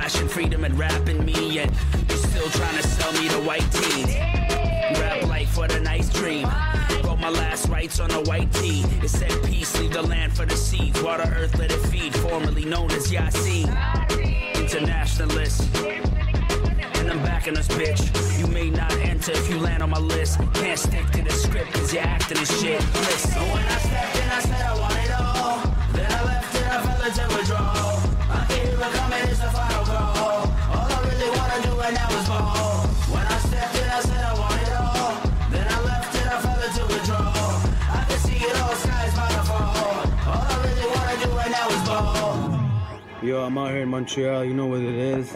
flashing freedom and rapping me, and you're still trying to sell me the white tee. Rap life for the nice dream. Wrote my last rites on a white tee. It said peace, leave the land for the seeds. Water, earth, let it feed. Formerly known as Yasin. Internationalist. And I'm back in this bitch. You may not enter if you land on my list. Can't stick to the script cause you're acting as shit. Listen. When I stepped in, I said I want it all. Then I left it, I fell into withdrawal. I can't even come in, it's the final call. All I really wanna do right now is ball. When I stepped in, I said I want it all. Then I left it, I fell into withdrawal. I can see it all, skies by the fall. All I really wanna do right now is ball. Yo, I'm out here in Montreal, you know what it is.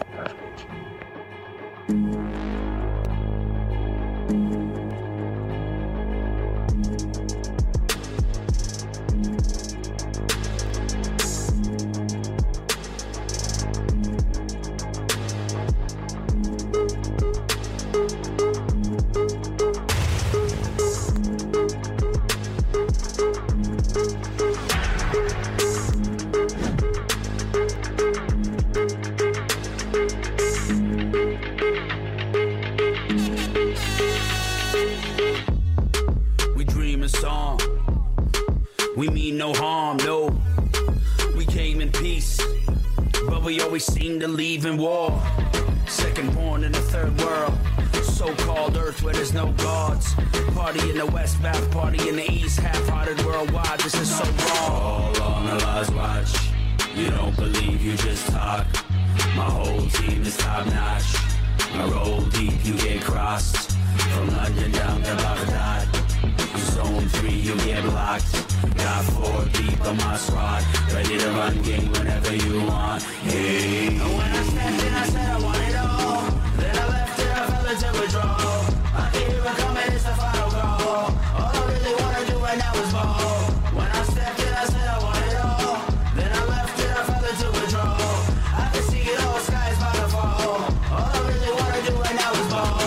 We mean no harm, no. We came in peace, but we always seem to leave in war. Second born in the third world, so-called earth where there's no gods. Party in the west, back party in the east, half-hearted worldwide, this is so wrong. All on the last watch, you don't believe, you just talk. My whole team is top-notch. I roll deep, you get crossed. From London down to Baghdad. Zone 3, you get blocked. Got 4 deep on my squad. Ready to run game whenever you want. Hey. When I stepped in, I said I want it all. Then I left it, I fell into withdrawal. I can't even come in, it's the final call. All I really wanna do right now is ball. When I stepped in, I said I want it all. Then I left it, I fell into withdrawal. I can see it all, skies by the fall. All I really wanna do right now is ball.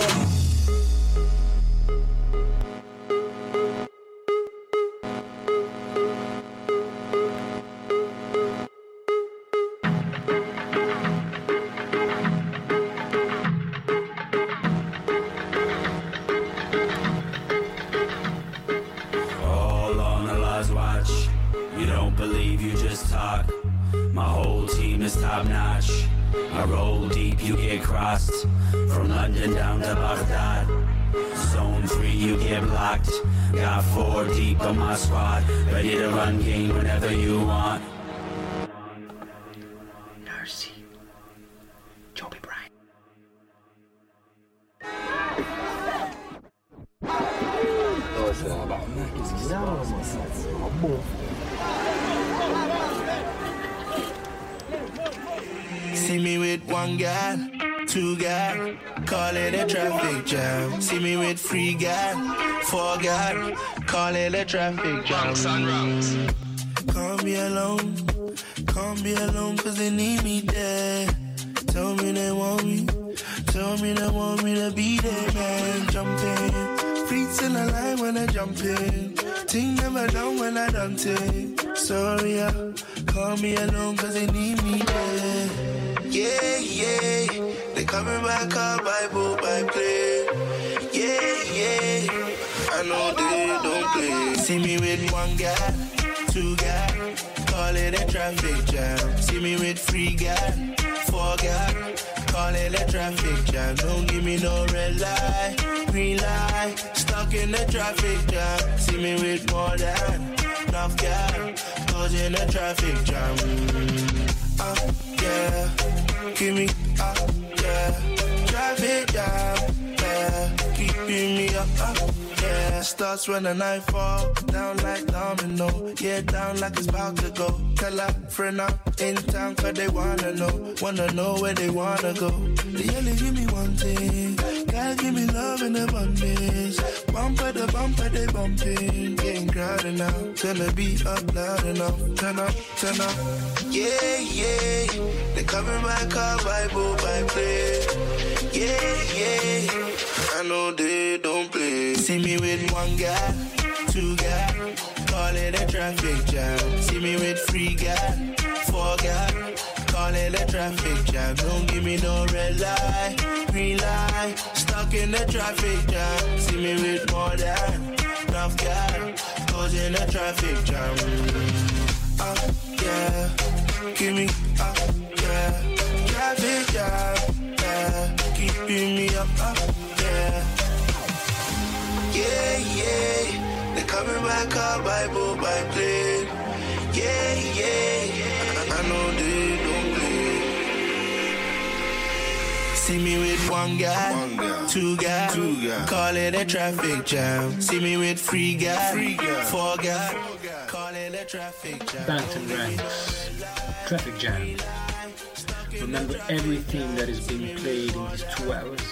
Believe, you just talk. My whole team is top notch. I roll deep, you get crossed. From London down to Baghdad. Zone 3, you get blocked. Got 4 deep on my squad. Ready to run game whenever you want. Nursey. Joby Bryant. See me with 1 guy, 2 guy, call it a traffic jam. See me with 3 guy, 4 guy, call it a traffic jam. Can't be alone cause they need me there. Tell me they want me to be there, man. Jump in, feet in the line when I jump in. Ting never done when I done it. Sorry, call me alone cause they need me there. Yeah, yeah, they coming back up by boat, by plane. Yeah, yeah, I know they don't play. See me with 1 guy, 2 guy, call it a traffic jam. See me with 3 guy, 4 guy, call it a traffic jam. Don't give me no red light, green light, stuck in the traffic jam. See me with more than enough guy, causing a traffic jam. Yeah, give me yeah, traffic jam, yeah, keeping me up, yeah. Starts when the night fall, down like domino, yeah, down like it's about to go. Tell a friend I'm in town cause they wanna know where they wanna go. They only give me one thing, gotta give me love in abundance. Bumper to bumper, they bumping, getting crowded now. Turn the beat up loud enough, turn up. Yeah, yeah, they coming back up by boat, by plane. Yeah, yeah, I know they don't play. See me with 1 guy, 2 guy, call it a traffic jam. See me with 3 guy, 4 guy, call it a traffic jam. Don't give me no red light, green light, stuck in the traffic jam. See me with more than enough gas, goes in a traffic jam. Yeah, give me yeah, traffic jam. Yeah, keeping me up, yeah. Yeah, yeah, they coming back up by boat, by plane. Yeah, yeah, I know they don't play. See me with one guy, two guys, call it a traffic jam. See me with three guys, four guys, call it a traffic jam. Bantam Ranks, Traffic Jam. Remember, everything that is being played in these 2 hours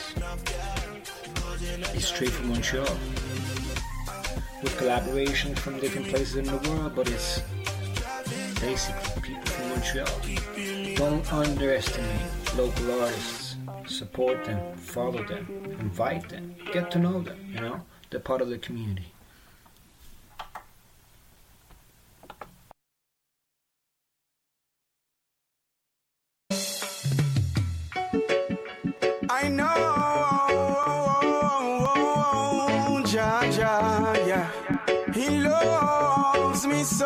is straight from Montreal, with collaboration from different places in the world, but it's basically people from Montreal. Don't underestimate local artists. Support them, follow them, invite them, get to know them, you know? They're part of the community. I know, Jah, yeah. He loves me so.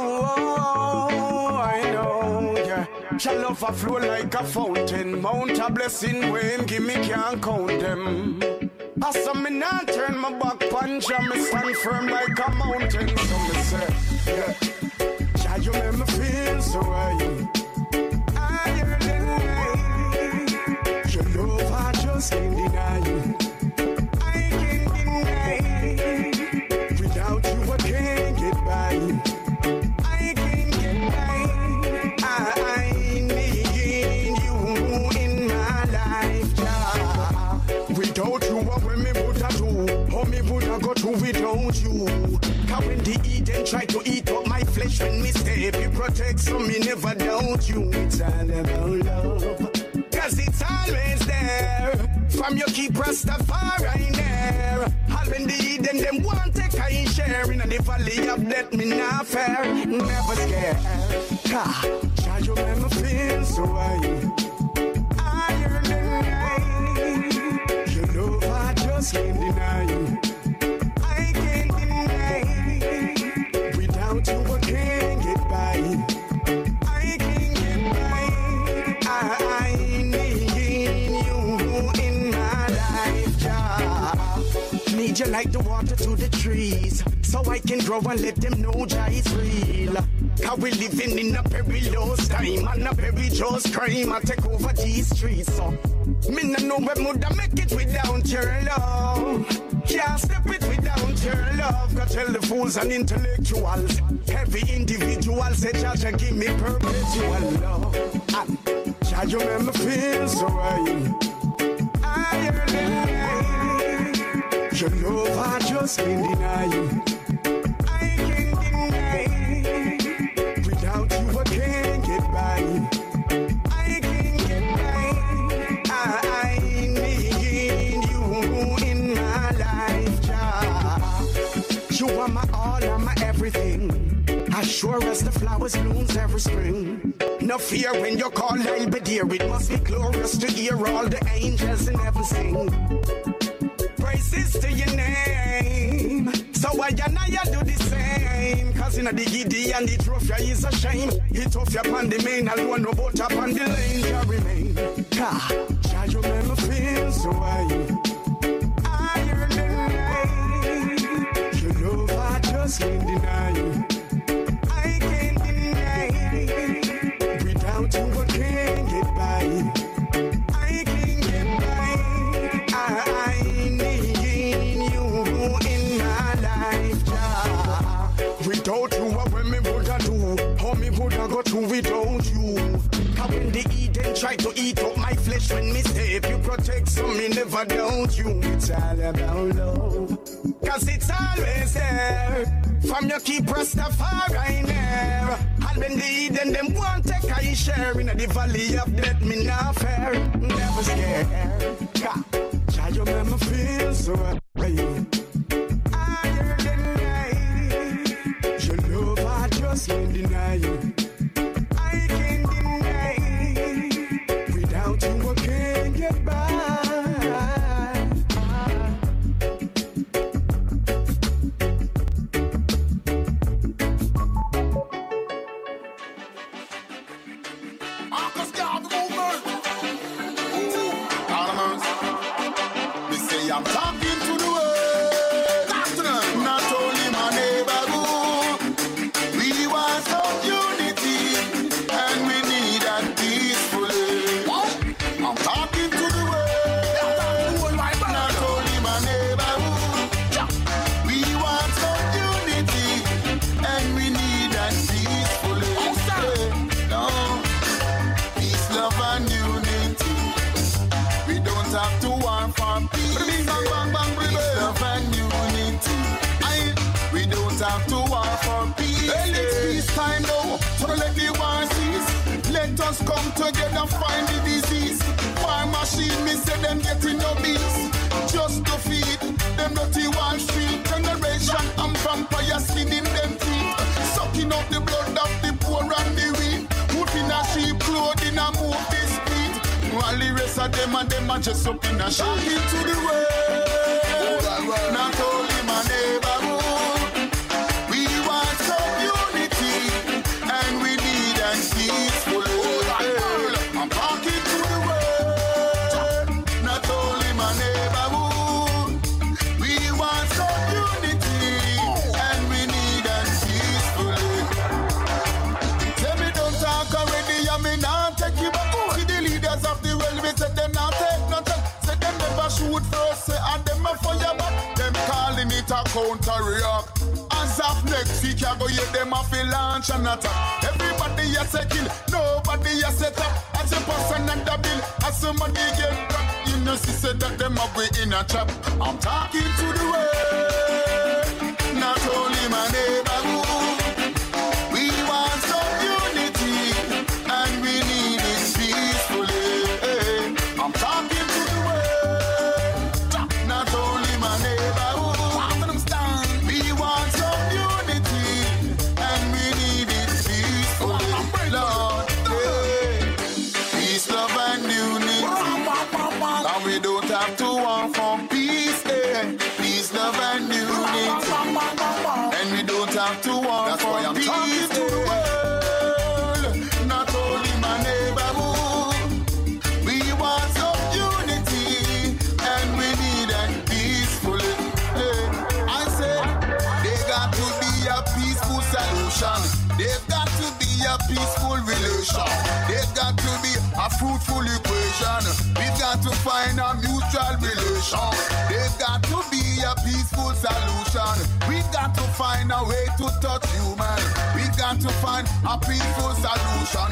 I know, yeah. Shall love a flow like a fountain. Mount a blessing when give me can't count them. I saw me not turn my back punch and me stand firm like a mountain. So me say, yeah. Jah, you make me feel so right. Higher than life. Your love I just can't deny. I can't deny. Without you I can't get by. I can't get by. I need you in my life, Jah. Without you what me woulda do? How me woulda go through without you? Cause when the Eden try to eat up my flesh, when me step you protect, so me never doubt you. It's all about love. Cause it's always there. From your keep Rastafari there. All when the Eden them want take a share. In the valley of death me not fair. Never scared. Jah, you make me feel so high. Higher than life. Your love I just can't deny. I can't deny. Without you I can't get by. I can't get by. I need you in my life, Jah. Need you like the water to the trees, so I can grow and let them know Jah is real. Cause we living in a perilous time and a perilous crime. I take over these streets, so me no know where would I make it without your love. Can't step it without your love. Go tell the fools and intellectuals, every individual say Jah give me perpetual love. And Jah, you make me feel so right. Higher than life. Your love I just can't deny. I can't deny. Without you I can't get by. I can't get by. I need you in my life, Jah. You are my all and my everything. As sure as the flowers blooms every spring. No fear when you call, I'll be there. It must be glorious to hear all the angels in heaven sing. Praises to your name. So I and I do the same. Cause in the giddy and the trophy is a shame. Hit off your on the main alone, no boat up on the lane. Jah remain. Jah, you make me feel so high. Higher than life. Your love I just can't deny. I can't deny. Without you I can't get by. I can't get by. I need you in my life, Jah. Without you what me woulda do? How me woulda go through without you? Cause when the Eden try to eat up my flesh, when me step you protect, so me never doubt you. It's all about love. Cause it's always there. From your keep Rastafari there. And when the Eden them want take a share. In the valley of death me not fair. Never scared. Jah, you make me feel so right. Higher than life. Your love I just can't deny. I can't deny. am talking to the world. Talk to them. Not only my neighborhood. We want some unity, and we need that peacefully. I'm talking to the world. Not only my neighborhood. We want some unity, and we need that peacefully. No, peace, love, and unity. We don't have to war for peace. Peace, love, and unity. We don't have to war for peace. Well, it's peace time now, so let the war cease. Let us come together, find the disease. War machine, me say them getting no beats. Just to feed them dirty Wall Street generation. I'm vampire skinning them teeth. Sucking out the blood of the poor and the weak. Putting a sheep clothing and move the street. While the rest of them and them are just up in a shit. Talking to the world, not only my neighborhood. We want some unity, and we need and peaceful. I'm talking to the world, not only my neighborhood. We want some unity, and we need and peaceful. Tell me don't talk already, I mean not take you back. See the leaders of the world, we said them not take nothing. Say them never shoot first, say and them a fire back. Them calling it a counter-react. As of next week, I go hear them off a launch and attack. Everybody has a kill, nobody has a tap. As a person and a bill, as somebody get back. You know, she said that them are way in a trap. I'm talking to the world, not only my neighborhood. We want some unity, and we need it peacefully. I'm talking to the world, not only my neighborhood. We want some unity, and we need it peacefully. Lord, peace, love, and unity. And we don't have to want for peace, peace, love, and unity. And we don't have to want for peace, to the world. Not only my neighborhood. We want some unity, and we need it peacefully. I said, they got to be a peaceful solution. They've got to be a peaceful relation. They've got to be a fruitful equation. We've got to find a mutual relation. They've got to be a peaceful solution. We've got to find a way to touch human. We've got to find a peaceful solution.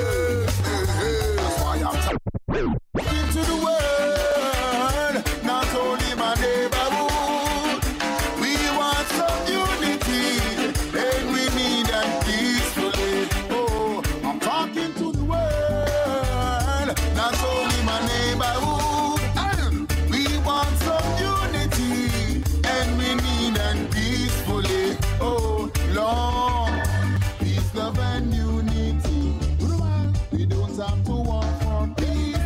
That's why I'm talking to the world, not only my neighborhood. We want some unity, and we need it peacefully. Oh, I'm talking to the world, not only my neighborhood. We want some unity, and we need it peacefully. Oh, Lord, peace, love, and unity. We don't have to want for peace.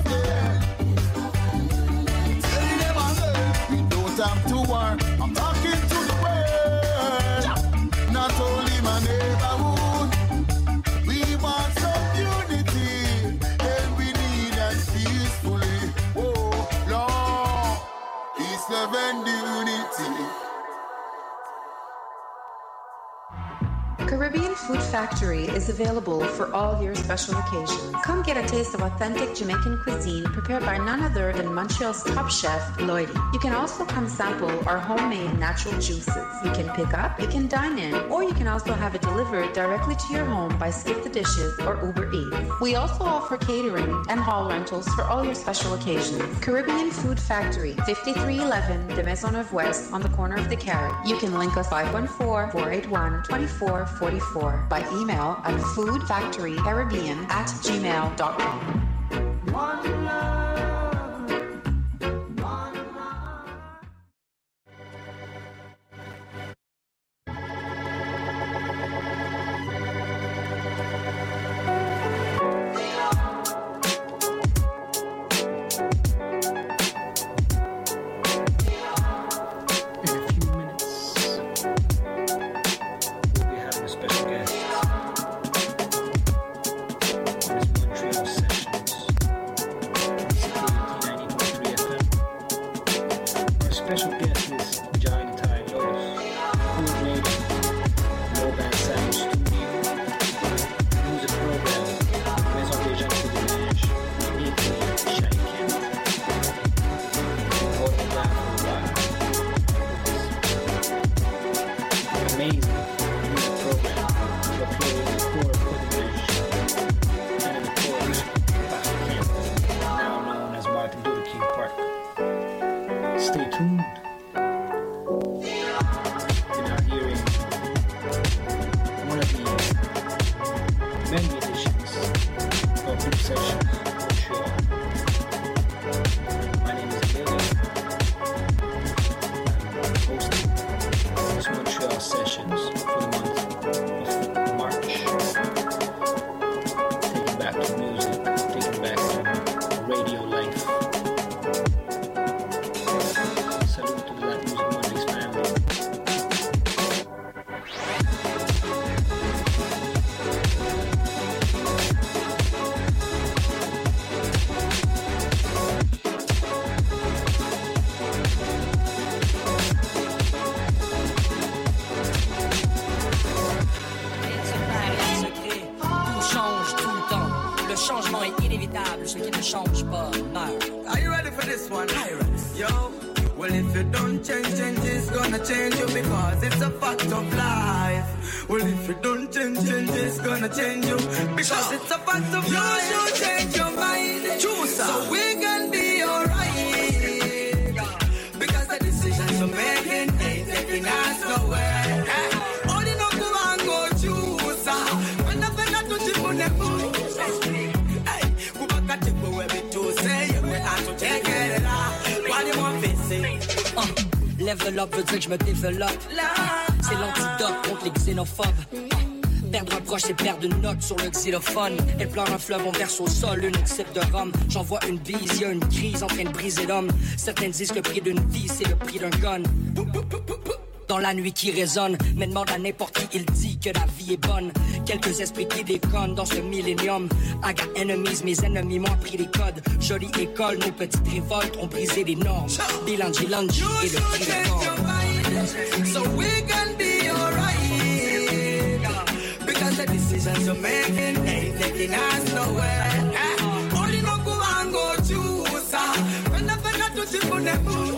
We don't have to war. I'm talking to the world, not only my neighborhood. We want some unity, and we need it peacefully. Oh, Lord, peace, love, and unity. Caribbean Food Factory is available for all your special occasions. Come get a taste of authentic Jamaican cuisine prepared by none other than Montreal's top chef, Lloydie. You can also come sample our homemade natural juices. You can pick up, you can dine in, or you can also have it delivered directly to your home by Skip the Dishes or Uber Eats. We also offer catering and hall rentals for all your special occasions. Caribbean Food Factory, 5311 de Maisonneuve West on the corner of the Carrot. You can link us 514-481-2444 by email at foodfactorycaribbean@gmail.com. special guest is Johnny Ty Lotus, coordinating Logan Sound Studio, music program, Maison des Gens de Dimanche, a.k.a. Shai Kent, recording live for a while. Amazing music program to appear in the core of Dimanche and in the chorus of Pastor Kent, now known as Martin Luther King Park. Stay tuned. You're now hearing one of the many editions of Group Sessions Montreal. My name is Emilio. I'm hosting this Montreal Sessions for the month of March. Taking back to music, taking back to radio life. Salute to the Latin Music Mondays family. Tout change tout le temps. Le changement est inévitable. Ce qui ne change pas meurt. Are you ready for this one? Yo, well if you don't change, change is gonna change you because it's a fact of life. Well if you don't change, change is gonna change you because it's a fact of life. You should change your mind, so we can be alright. Because the decisions you're making ain't taking us nowhere. Only no go and go choose. When the fella to chip on the moon. Level up veut dire que je me développe. C'est l'antidote contre les xénophobes. Perdre un proche, c'est perdre une note sur le xylophone. Elle pleure un fleuve, on verse au sol une type de rhum. J'envoie une bise, y'a une crise en train de briser l'homme. Certains disent que le prix d'une vie, c'est le prix d'un gun. Dans la nuit qui résonne, mais demande à n'importe qui, il dit que la vie est bonne. Quelques esprits qui déconnent dans ce millénium. I got enemies, mes ennemis m'ont appris les codes. Jolie école, nos petites révoltes ont brisé les normes. Bilangi Langi et le prix de corps. So we can be alright. Because the decisions you're making ain't taking us nowhere. Only no go and go choose. When the fella to chip on the moon.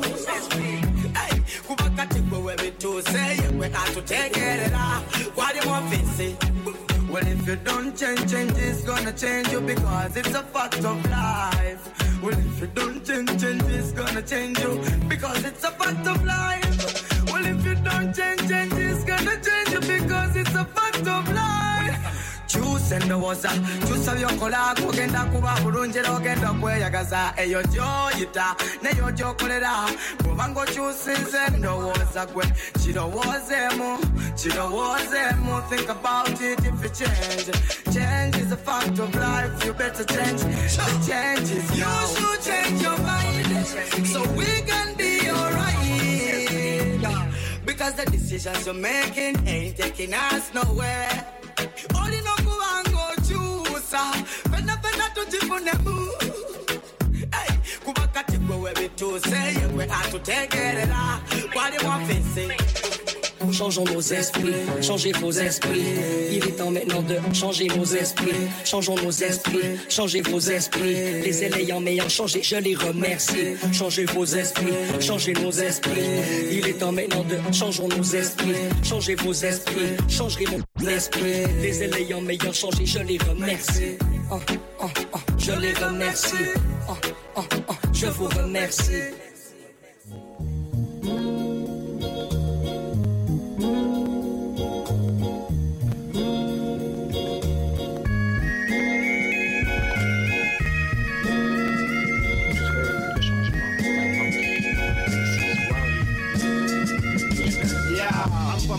Where we to say we have to take it out. What do you want to say? Well, if you don't change, change is gonna change you because it's a fact of life. Well, if you don't change, change is gonna change you because it's a fact of life. Well, if you don't change, change is gonna change you because it's a fact of life. Choose ndowooza kyusa by'okola kugenda kuba bulungi era ogenda okweyagaza eyo gy'oyita neyo gy'okolera bw'obanga okyusinze ndowooza gwe kirowoozeemu think about it. If you change is a fact of life. You better change, the change is now. You should change your mind so we can be alright because the decisions you're making ain't taking us nowhere. Only no go and go choose. Pena to chip on the moon. Hey, kubaka tipo where we to say we have to take it out. What do you want to say? Changeons nos esprits, changez vos esprits. Il est temps maintenant de changer nos esprits. Changeons nos esprits, changez vos esprits. Les ayants m'ayant changé, je les remercie. Changez vos esprits, changez nos esprits. Il est temps maintenant de changeons nos esprits. Changez vos esprits, changerez mon esprit. Les ayants m'ayant changé, je les remercie. Je les remercie. Je vous remercie.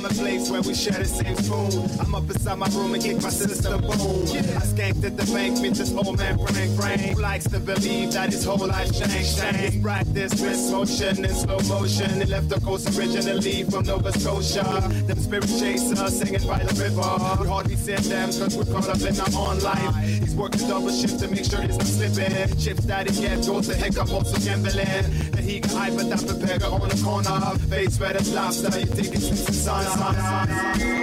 a place where we share the same spoon. I'm up inside my room and kick my sister boom. I skanked at the bank, meet this old man Frank, who likes to believe that his whole life changed. His practice, wrist motion in slow motion. He left the coast originally from Nova Scotia. Them spirit chasers singing by the river. We hardly see them cause we're caught up in our own life. He's working double shift to make sure he's not slipping. Chips that he gets goes to hiccup, also gambling. The he got hype but that prepare on the corner. Face where the lobster, you think it's the sun.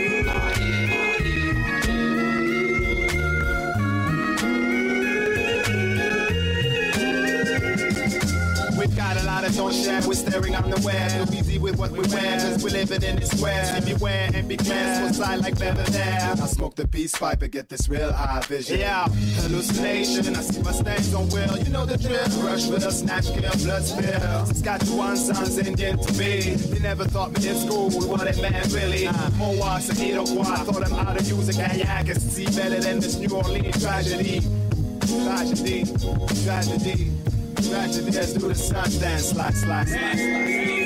We've got a lot of don't share, we're staring on the web. Too easy with what we wear, cause we're living in this square. See beware and be clear, so slide like better there. I smoke the peace pipe and get this real eye vision. Yeah, hallucination, I see my stains on will. You know the drill, rush with a snatch, kill, blood spill. Saskatchewan sounds Indian to me. They never taught me in school what it meant really. Mohawks and Iroquois, thought I'm out of music and yeah, I can see better than this New Orleans tragedy. Tragedy, tragedy. Tragedy, let's do the sun dance, slide, slide, slide, slide.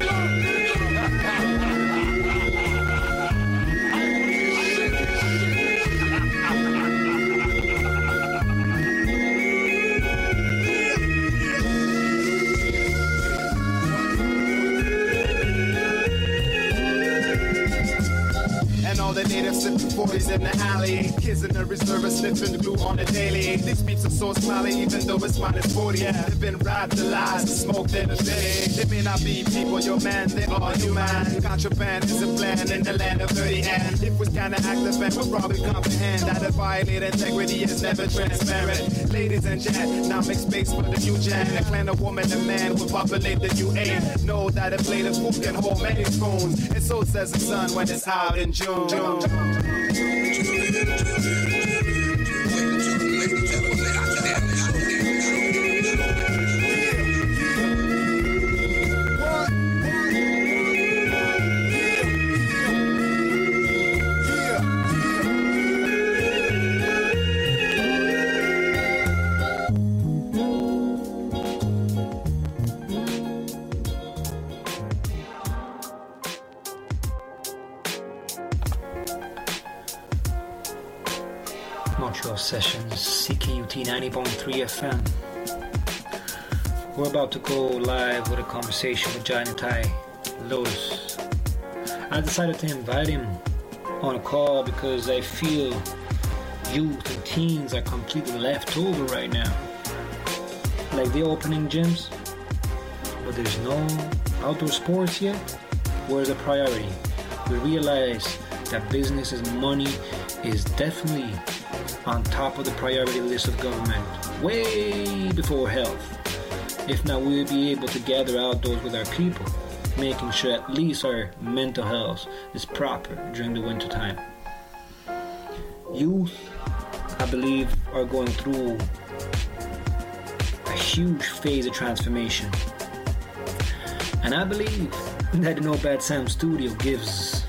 All the natives sipping 40s in the alley. Kids in the reserve are sniffing the glue on the daily. These beats are so smiley even though it's minus 40. Yeah, they've been robbed, lies, and smoked in the city. They may not be people, your man, they are human. Contraband is a plan in the land of dirty and if we kinda act the band, we'll probably comprehend that a violated integrity is never transparent. Ladies and gents, now make space for the new gen. A clan of woman and man will populate the U8. Know that a plate of food can hold many spoons. And so says the sun when it's out in June. Sessions, CKUT 90.3 FM. We're about to go live with a conversation with Johnny Ty Lotus. I decided to invite him on a call because I feel youth and teens are completely left over right now. Like they're opening gyms, but there's no outdoor sports yet. Where's the priority? We realize that business and money is definitely on top of the priority list of government, way before health. If not, we'll be able to gather outdoors with our people, making sure at least our mental health is proper during the winter time. Youth, I believe, are going through a huge phase of transformation. And I believe that the No Bad Sound Studio gives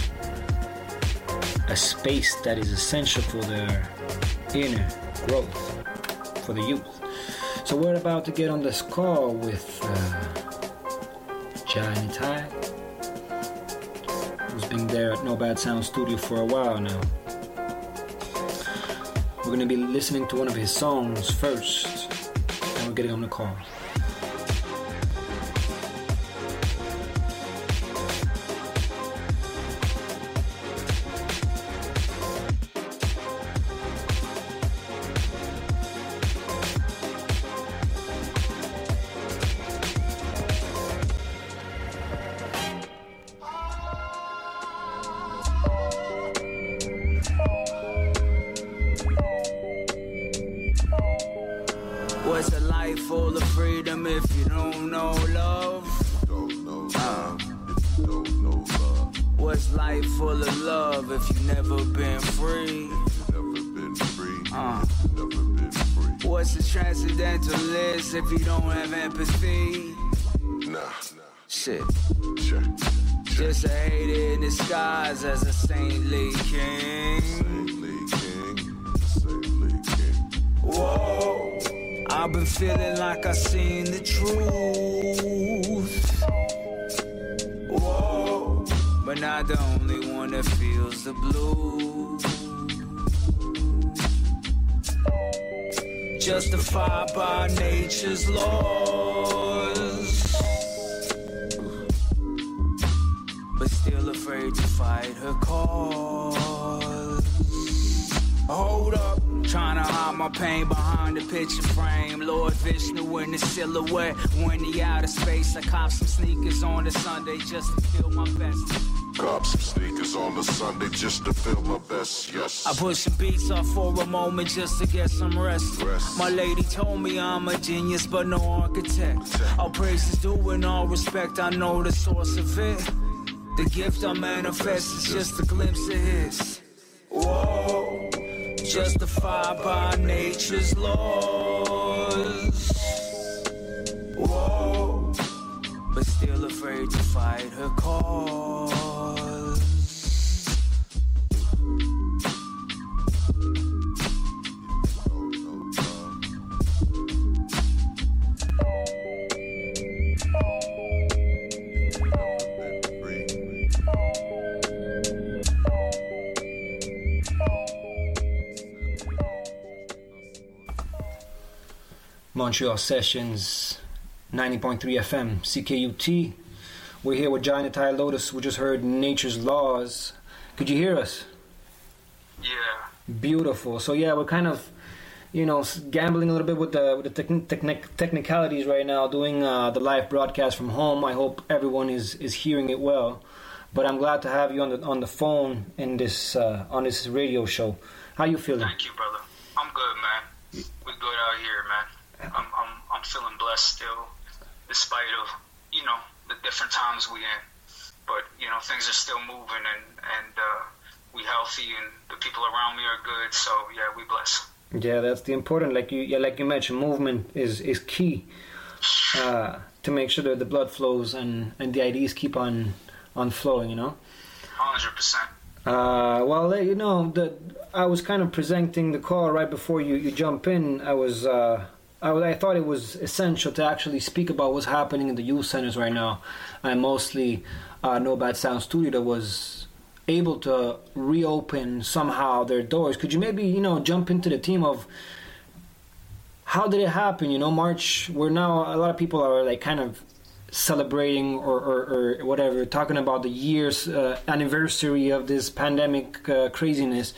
a space that is essential for their inner growth for the youth. So we're about to get on this call with Johnny Ty, who's been there at No Bad Sound Studio for a while now. We're going to be listening to one of his songs first, and we're getting on the call. What's a life full of freedom if you don't know love? What's life full of love if you never been free? What's a transcendentalist if you don't have empathy? Shit. Just a hater in disguise as a saintly king. Whoa. I've been feeling like I seen the truth. Whoa, but not the only one that feels the blues. Justified by nature's laws, but still afraid to fight her cause. Hold up, trying to hide my pain behind the picture frame. Lord Vishnu in the silhouette, when the outer space. I cop some sneakers on a Sunday just to feel my best. Cop some sneakers on a Sunday just to feel my best, yes. I push some beats off for a moment just to get some rest. My lady told me I'm a genius but no architect. All praises due and all respect, I know the source of it. The gift I manifest is just a glimpse of his. Whoa, justified by nature's laws. Whoa, but still afraid to fight her cause. Montreal Sessions, 90.3 FM, CKUT. We're here with Giant Thai Lotus. We just heard Nature's Laws. Could you hear us? Yeah. Beautiful. So yeah, we're kind of, gambling a little bit with the technicalities right now, doing the live broadcast from home. I hope everyone is hearing it well. But I'm glad to have you on the phone in this on this radio show. How you feeling? Thank you, brother. I'm good, man. We're good out here, man. I'm feeling blessed still, despite of the different times we in. But things are still moving, and we healthy, and the people around me are good. So yeah, we blessed. Yeah, that's the important. Like you mentioned, movement is key to make sure that the blood flows and the ideas keep on flowing. 100%. Well, I was kind of presenting the call right before you jump in. I thought it was essential to actually speak about what's happening in the youth centers right now, and mostly No Bad Sound Studio that was able to reopen somehow their doors. Could you maybe jump into the theme of how did it happen? March. Where now a lot of people are like kind of celebrating or whatever, talking about the year's anniversary of this pandemic craziness.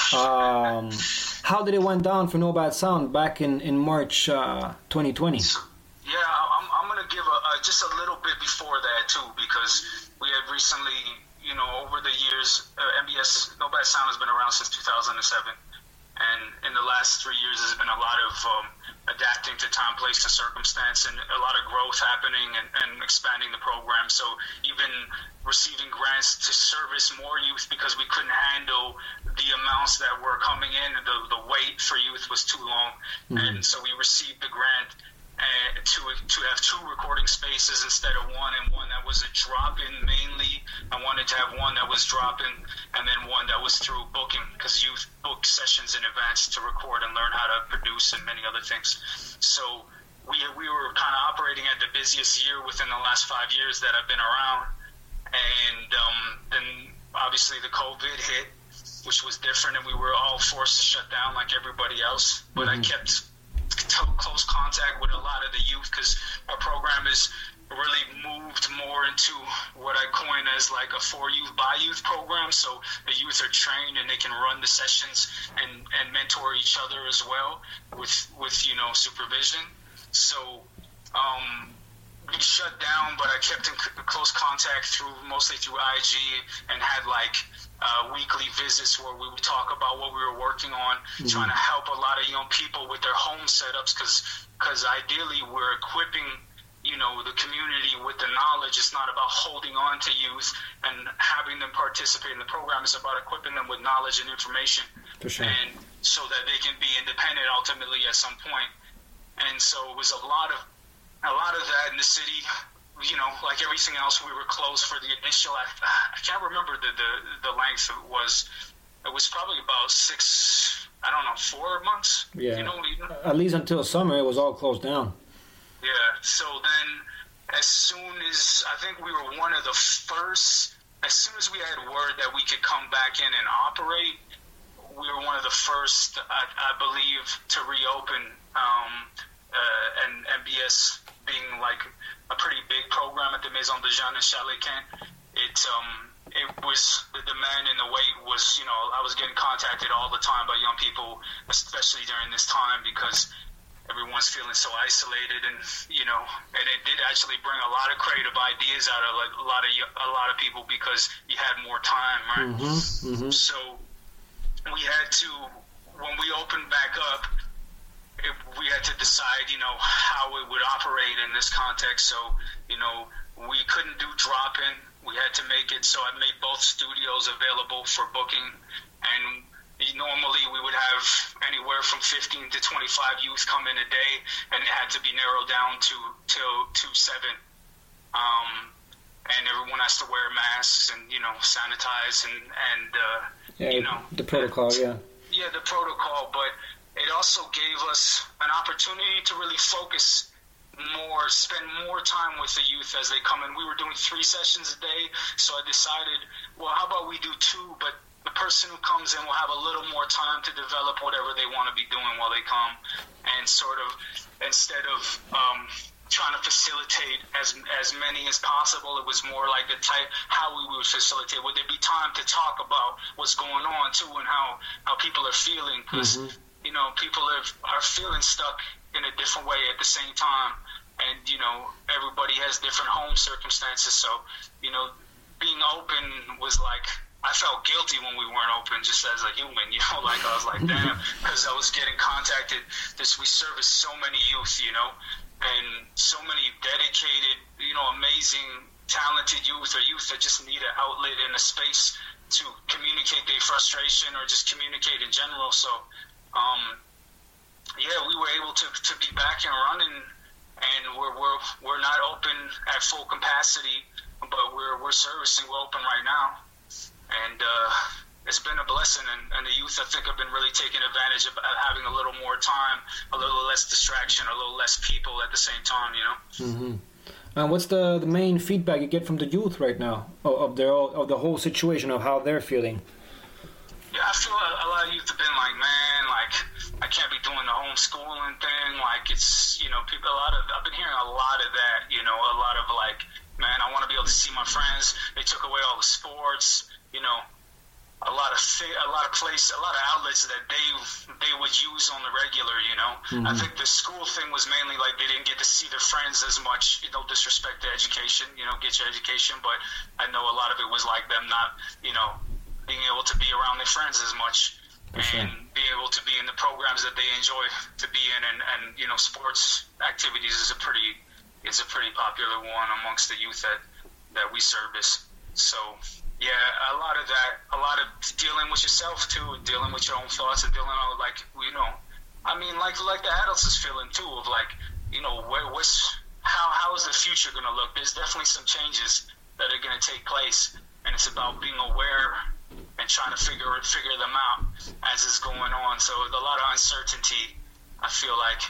How did it went down for No Bad Sound back in March 2020? Yeah, I'm going to give just a little bit before that too, because we had recently, over the years, NBS, No Bad Sound has been around since 2007. And in the last 3 years, there's been a lot of adapting to time, place, and circumstance, and a lot of growth happening and expanding the program. So even receiving grants to service more youth because we couldn't handle the amounts that were coming in. The wait for youth was too long. Mm-hmm. And so we received the grant to have 2 recording spaces instead of 1, and one that was a drop-in mainly. I wanted to have one that was drop-in and then one that was through booking, because youth book sessions in advance to record and learn how to produce and many other things. So we were kind of operating at the busiest year within the last 5 years that I've been around. And then obviously the COVID hit, which was different, and we were all forced to shut down like everybody else. But I kept close contact with a lot of the youth, because our program is really moved more into what I coin as like a for youth by youth program. So the youth are trained and they can run the sessions and mentor each other as well with supervision. So we shut down, but I kept in close contact mostly through IG, and had like weekly visits where we would talk about what we were working on, trying to help a lot of young people with their home setups, because ideally we're equipping the community with the knowledge. It's not about holding on to youth and having them participate in the program. It's about equipping them with knowledge and information, for sure, and so that they can be independent ultimately at some point. And so it was a lot of that in the city. Like everything else, we were closed for the initial. I can't remember the length it was. It was probably about 4 months. Yeah. At least until summer, it was all closed down. Yeah. So then, as soon as I think we were one of the first as soon as we had word that we could come back in and operate, we were one of the first, I believe, to reopen. And MBS being like a pretty big program at the Maison de Jeanne and Chalet Camp, it was, the demand and the wait was, you know, I was getting contacted all the time by young people, especially during this time, because everyone's feeling so isolated, and you know, and it did actually bring a lot of creative ideas out of like a lot of people, because you had more time, right? So we had to, when we opened back up, we had to decide, you know, how it would operate in this context. So, you know, we couldn't do drop-in. We had to make it so I made both studios available for booking, and normally we would have anywhere from 15 to 25 youth come in a day, and it had to be narrowed down to 7. And everyone has to wear masks and, you know, sanitize and you know, the protocol, the protocol. But it also gave us an opportunity to really focus more, spend more time with the youth as they come in. We were doing 3 sessions a day, so I decided, well, how about we do 2, but the person who comes in will have a little more time to develop whatever they want to be doing while they come, and sort of, instead of trying to facilitate as many as possible, it was more like the type, how we would facilitate. Would there be time to talk about what's going on too, and how people are feeling, because you know, people are feeling stuck in a different way at the same time, and you know, everybody has different home circumstances. So, you know, being open was like, I felt guilty when we weren't open, just as a human, you know, like I was like, damn, because I was getting contacted. We service so many youth, you know, and so many dedicated, you know, amazing, talented youth, or youth that just need an outlet and a space to communicate their frustration or just communicate in general. So, we were able to be back and running, and we're not open at full capacity, but we're servicing. We're open right now, and it's been a blessing. And the youth, I think, have been really taking advantage of having a little more time, a little less distraction, a little less people at the same time. You know. And what's the main feedback you get from the youth right now of the whole situation, of how they're feeling? Yeah, I feel a lot of youth have been like, man, like, I can't be doing the homeschooling thing. Like, it's, you know, people, I've been hearing a lot of that, you know, a lot of like, man, I want to be able to see my friends. They took away all the sports, you know, a lot of outlets that they would use on the regular, you know. I think the school thing was mainly like they didn't get to see their friends as much, you know, disrespect to education, you know, get your education. But I know a lot of it was like them not, you know, being able to be around their friends as much, and be able to be in the programs that they enjoy to be in, and you know, sports activities is a pretty popular one amongst the youth that we service. So yeah, a lot of dealing with yourself too, dealing with your own thoughts, and dealing with, like, you know, I mean, like the adults is feeling too, of like, you know, how is the future going to look? There's definitely some changes that are going to take place, and it's about being aware and trying to figure them out as it's going on. So a lot of uncertainty, I feel like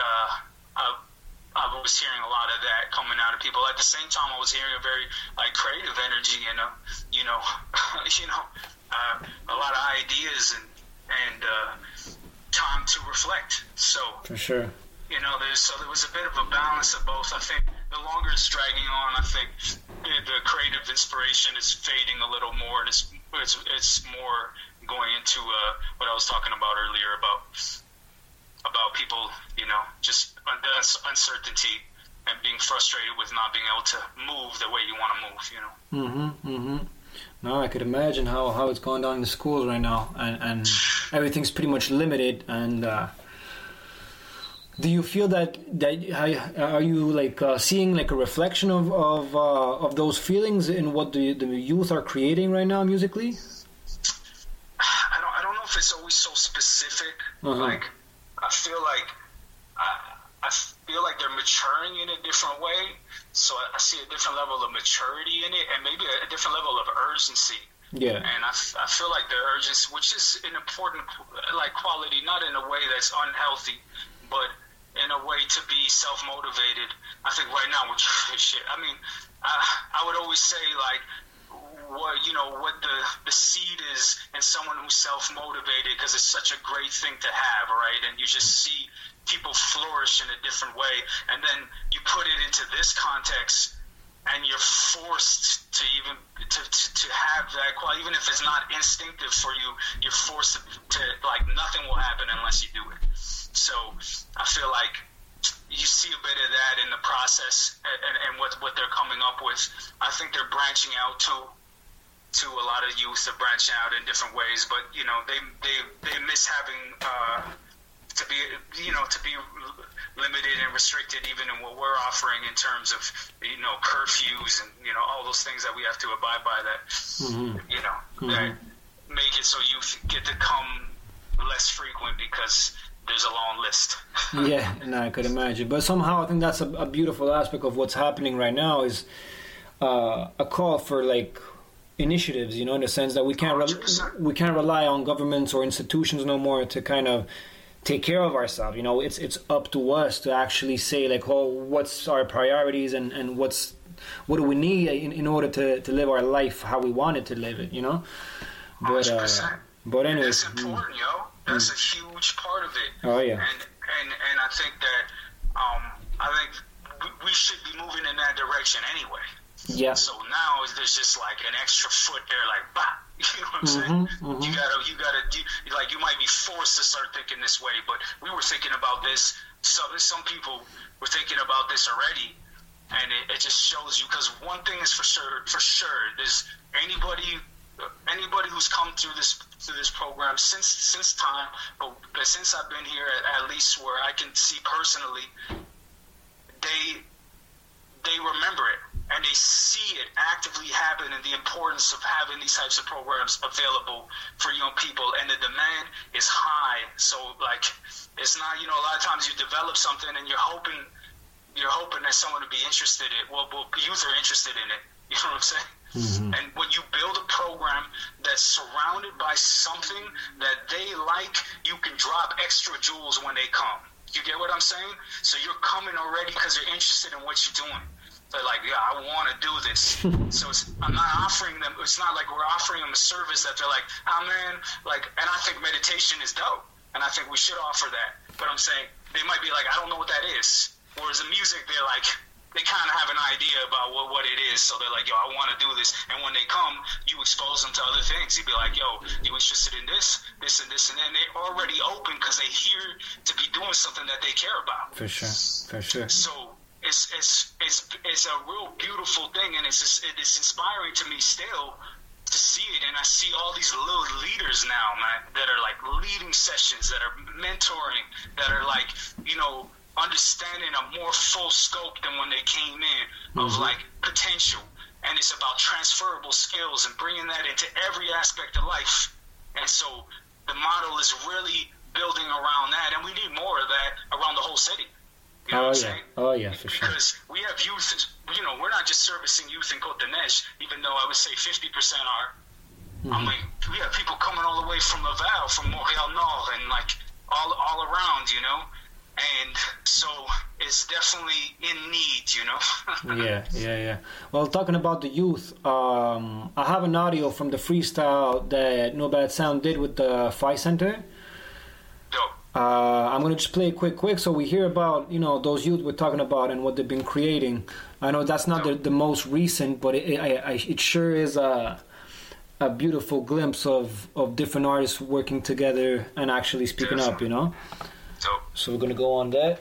I was hearing a lot of that coming out of people. At the same time, I was hearing a very like creative energy and you know, a lot of ideas and time to reflect. So for sure, you know, there was a bit of a balance of both. I think the longer it's dragging on, I think the creative inspiration is fading a little more, and it's more going into what I was talking about earlier about people, you know, just uncertainty and being frustrated with not being able to move the way you want to move, you know. No, I could imagine how it's going down in the schools right now, and everything's pretty much limited. And do you feel that are you like seeing like a reflection of those feelings in what the youth are creating right now musically? I don't know if it's always so specific. Like I feel like they're maturing in a different way, so I see a different level of maturity in it, and maybe a different level of urgency. Yeah. And I feel like the urgency, which is an important like quality, not in a way that's unhealthy, but in a way to be self-motivated. I think right now we're shit. I mean, I would always say, like, what the seed is in someone who's self-motivated, because it's such a great thing to have, right? And you just see people flourish in a different way, and then you put it into this context, and you're forced to have that quality, even if it's not instinctive for you. You're forced to like, nothing will happen unless you do it. So I feel like you see a bit of that in the process, and what they're coming up with. I think they're branching out to a lot of youth. They're branching out in different ways, but they miss having to be limited and restricted, even in what we're offering in terms of curfews and all those things that we have to abide by, that that make it so youth get to come less frequent because there's a long list. Yeah, and I could imagine. But somehow I think that's a beautiful aspect of what's happening right now, is a call for like initiatives, in the sense that we can't rely on governments or institutions no more to kind of take care of ourselves. It's up to us to actually say like, what's our priorities and what do we need in order to live our life how we wanted to live it, But anyways, it's important, That's a huge part of it. Oh yeah. And I think that we should be moving in that direction anyway. Yeah. So now there's just like an extra foot there, like, bah. You know what I'm saying? You gotta, you might be forced to start thinking this way, but we were thinking about this. So some people were thinking about this already, and it just shows you, because one thing is for sure, there's anybody who's come through this program since time, but since I've been here, at least where I can see personally, they remember it. And they see it actively happen, and the importance of having these types of programs available for young people. And the demand is high. So, like, it's not, a lot of times you develop something and you're hoping that someone would be interested in it. Well, youth are interested in it. You know what I'm saying? Mm-hmm. And when you build a program that's surrounded by something that they like, you can drop extra jewels when they come. You get what I'm saying? So you're coming already because you're interested in what you're doing. They're like, yeah, I want to do this. So I'm not offering them. It's not like we're offering them a service that they're like, man, like, and I think meditation is dope, and I think we should offer that. But I'm saying they might be like, I don't know what that is. Whereas the music, they're like, they kind of have an idea about what it is. So they're like, yo, I want to do this. And when they come, you expose them to other things. You'd be like, yo, you interested in this, and this, and then they're already open because they hear to be doing something that they care about. For sure. So it's a real beautiful thing, and it's inspiring to me still to see it. And I see all these little leaders now, man, that are like leading sessions, that are mentoring, that are like, understanding a more full scope than when they came in, of like potential. And it's about transferable skills and bringing that into every aspect of life. And so the model is really building around that, and we need more of that around the whole city. You know what I'm saying? Oh, yeah, for sure. Because we have youth, we're not just servicing youth in Côte-des-Neiges, even though I would say 50% are. I mean, we have people coming all the way from Laval, from Montréal Nord, and like all around, And so it's definitely in need, Yeah. Well, talking about the youth, I have an audio from the freestyle that No Bad Sound did with the Phi Center. Dope. I'm going to just play it quick so we hear about, those youth we're talking about and what they've been creating. I know that's not the most recent, but it sure is a beautiful glimpse of different artists working together and actually speaking up, Dope. So we're going to go on that.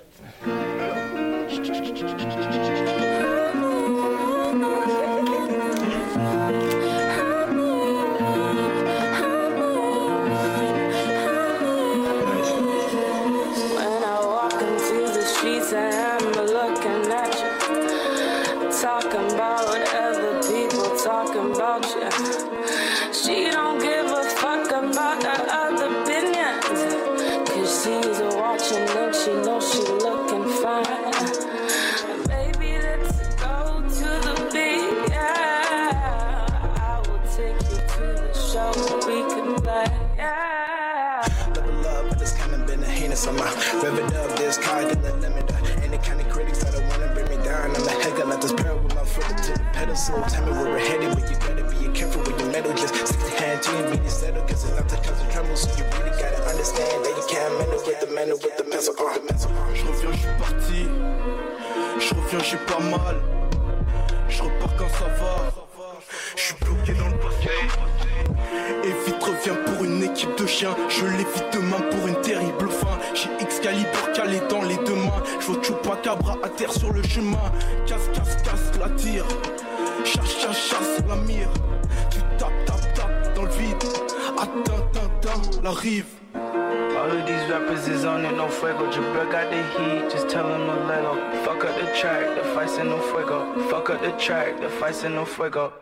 Talking about other people talking about you. She don't give a fuck about the other opinions, 'cause she's watching and she knows she looking fine. Baby, let's go to the beat, yeah. I will take you to the show we can play, yeah. Love, but it's kind of been a heinous on my rev up this car, then let me die. Any kind of critics that wanna bring me down, I'm the heck I let this pearl with my foot to the past. pedestal. Tell me where we're headed, but you gotta be careful with your metal. Just stick the hand to you and be settled, cause it's not the cause of tremble. So you really gotta understand that you can't meddle with the metal, with the pencil. Je reviens, je suis parti. Je reviens, je suis pas mal. Je repars quand ça va. Je suis bloqué dans le parquet. Et vite reviens pour une équipe de chiens. Je l'évite demain pour une terrible fin. J'ai Excalibur calé dans les deux mains. Je vois Chupacabra à terre sur le chemin. Casse, casse, casse la tire. Chasse, chasse, chasse la mire. Tu tapes, tapes, tapes dans le vide. Atteins, atteins, la rive. All of these rappers is on it, no fuego. Jabril got the heat, just tell him to let go. Fuck up the track, the fight's in no fuego. Fuck up the track, the fight's in no fuego.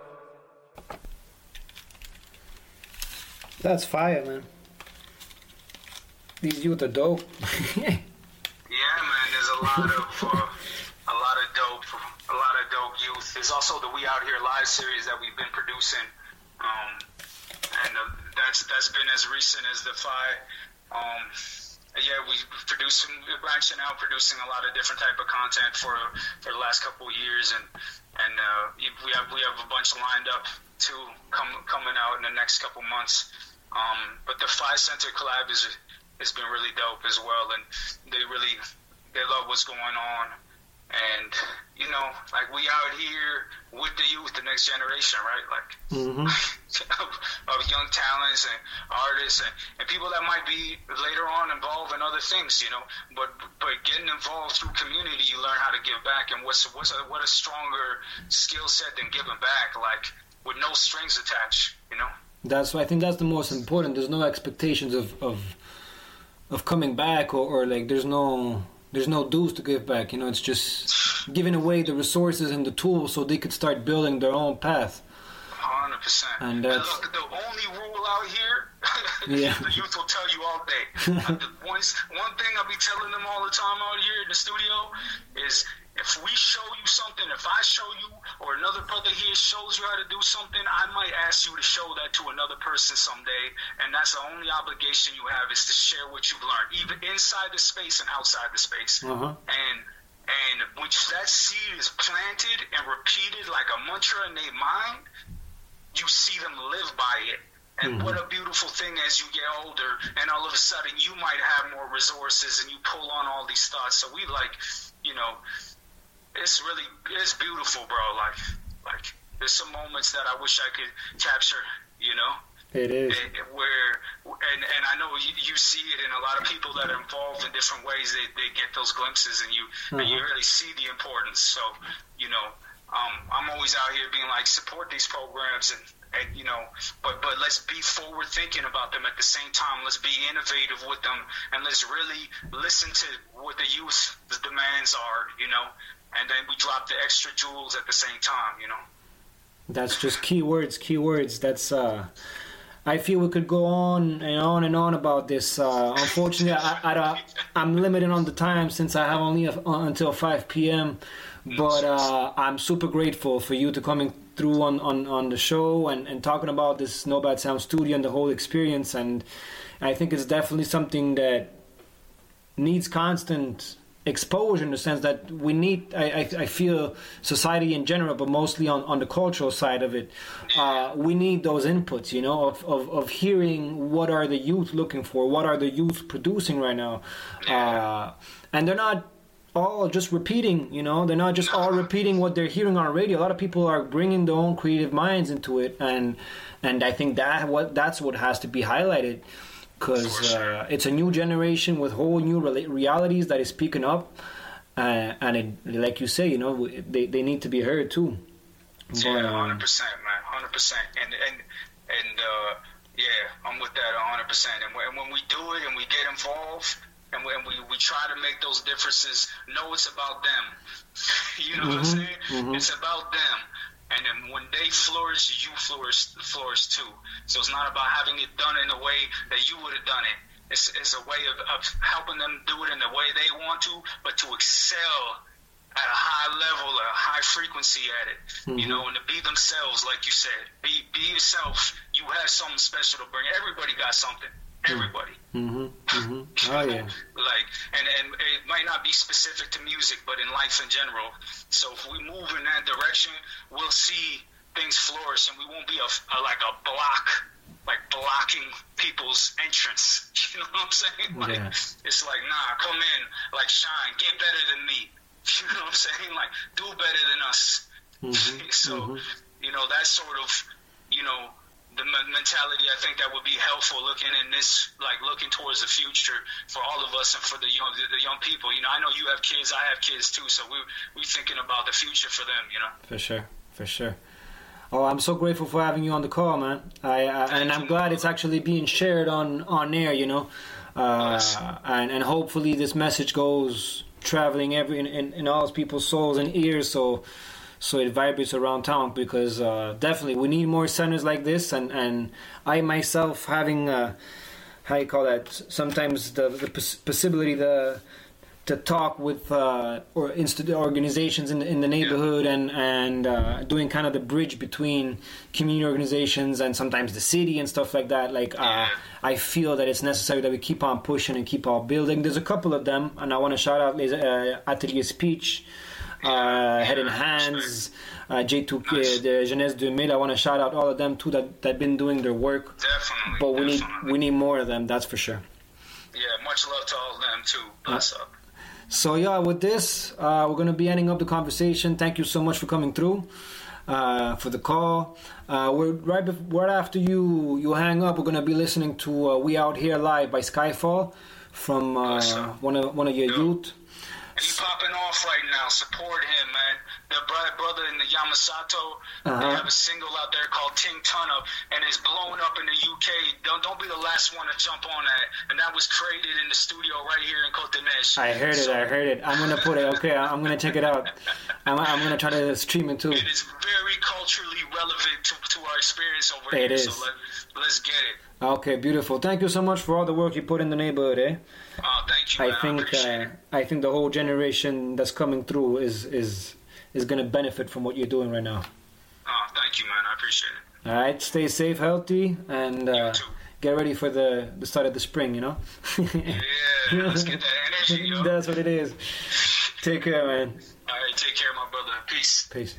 That's fire, man. These youth are dope. Yeah, man. There's a lot of dope youth. There's also the We Out Here live series that we've been producing, and that's been as recent as the Phi. Yeah, we're branching out, producing a lot of different type of content for the last couple of years, and we have a bunch lined up too coming out in the next couple months. But the Phi Center collab has been really dope as well, and they love what's going on. And you know, like we out here with the youth, the next generation, right? Like of young talents and artists and people that might be later on involved in other things, you know. But getting involved through community, you learn how to give back. And what a stronger skill set than giving back, like with no strings attached, you know. I think that's the most important. There's no expectations of coming back or like there's no dues to give back, you know. It's just giving away the resources and the tools so they could start building their own path. 100%. And look, the only rule out here, yeah. The youth will tell you all day. One thing I'll be telling them all the time out here in the studio is, if we show you something, if I show you or another brother here shows you how to do something, I might ask you to show that to another person someday. And that's the only obligation you have, is to share what you've learned, even inside the space and outside the space. And when that seed is planted and repeated like a mantra in their mind, you see them live by it. And what a beautiful thing as you get older, and all of a sudden you might have more resources and you pull on all these thoughts. So we you know, it's beautiful, bro. Like there's some moments that I wish I could capture, you know. It is. And I know you see it in a lot of people that are involved in different ways. They get those glimpses, and you really see the importance. So, you know, I'm always out here being like, support these programs, and you know, but let's be forward thinking about them at the same time. Let's be innovative with them, and let's really listen to what the youth demands are, you know. And then we drop the extra jewels at the same time, you know. That's just keywords. That's I feel we could go on and on and on about this. Unfortunately, I'm limited on the time since I have only until 5 p.m. But I'm super grateful for you to coming through on the show and talking about this No Bad Sound studio and the whole experience. And I think it's definitely something that needs constant exposure, in the sense that we need, I feel society in general, but mostly on the cultural side of it, we need those inputs, you know, of hearing what are the youth looking for, what are the youth producing right now, and they're not all just repeating, you know, they're not just all repeating what they're hearing on radio. A lot of people are bringing their own creative minds into it, and I think that's what has to be highlighted. Because it's a new generation with whole new realities that is speaking up, and it, like you say, you know, they need to be heard too. Yeah, 100%, man, 100%, and yeah, I'm with that 100%. And when we do it and we get involved and we try to make those differences, know it's about them. You know what I'm saying? It's about them. And then when they flourish, you flourish too. So it's not about having it done in the way that you would have done it. It's a way of helping them do it in the way they want to, but to excel at a high level, a high frequency at it. You know, and to be themselves, like you said. Be yourself. You have something special to bring. Everybody got something. everybody. Oh yeah. Like, and it might not be specific to music, but in life in general. So if we move in that direction, we'll see things flourish, and we won't be like a block, like blocking people's entrance. You know what I'm saying? Like, it's like, nah, come in, like shine, get better than me. You know what I'm saying? Like, do better than us. So, you know, that's sort of, you know, the mentality I think that would be helpful looking in this, like looking towards the future for all of us and for the young people. You know, I know you have kids, I have kids too, so we're thinking about the future for them, you know. For sure. Oh, I'm so grateful for having you on the call, man. And I'm glad it's actually being shared on air, you know. And hopefully this message goes traveling in all people's souls and ears, so it vibrates around town, because definitely we need more centers like this. And I myself having how you call that, sometimes the possibility to talk with organizations in the neighborhood and doing kind of the bridge between community organizations and sometimes the city and stuff like that. Like I feel that it's necessary that we keep on pushing and keep on building. There's a couple of them, and I want to shout out Atelier Speech, Head in Hands, J2K, the Jeunesse 2000. I want to shout out all of them too that been doing their work. Definitely. But we need more of them. That's for sure. Yeah, much love to all of them too. Bless up. So yeah, with this, we're gonna be ending up the conversation. Thank you so much for coming through, for the call. We're right after you hang up. We're gonna be listening to "We Out Here" live by Skyfall from one of your youth. He's popping off right now. Support him, man. Their brother in the Yamasato, they have a single out there called Ting Ton Up, and it's blowing up in the UK. Don't be the last one to jump on that. And that was created in the studio right here in Côte d'Ivoire. I heard it. I'm gonna put it. Okay, I'm gonna check it out. I'm gonna try to stream it too. It is very culturally relevant to our experience over here. It is. So let's get it. Okay, beautiful. Thank you so much for all the work you put in the neighborhood, eh? Oh, thank you, I think the whole generation that's coming through is going to benefit from what you're doing right now. Oh, thank you, man. I appreciate it. All right, stay safe, healthy, and get ready for the start of the spring, you know? Yeah, let's get that energy, yo. That's what it is. Take care, man. All right, take care, my brother. Peace. Peace.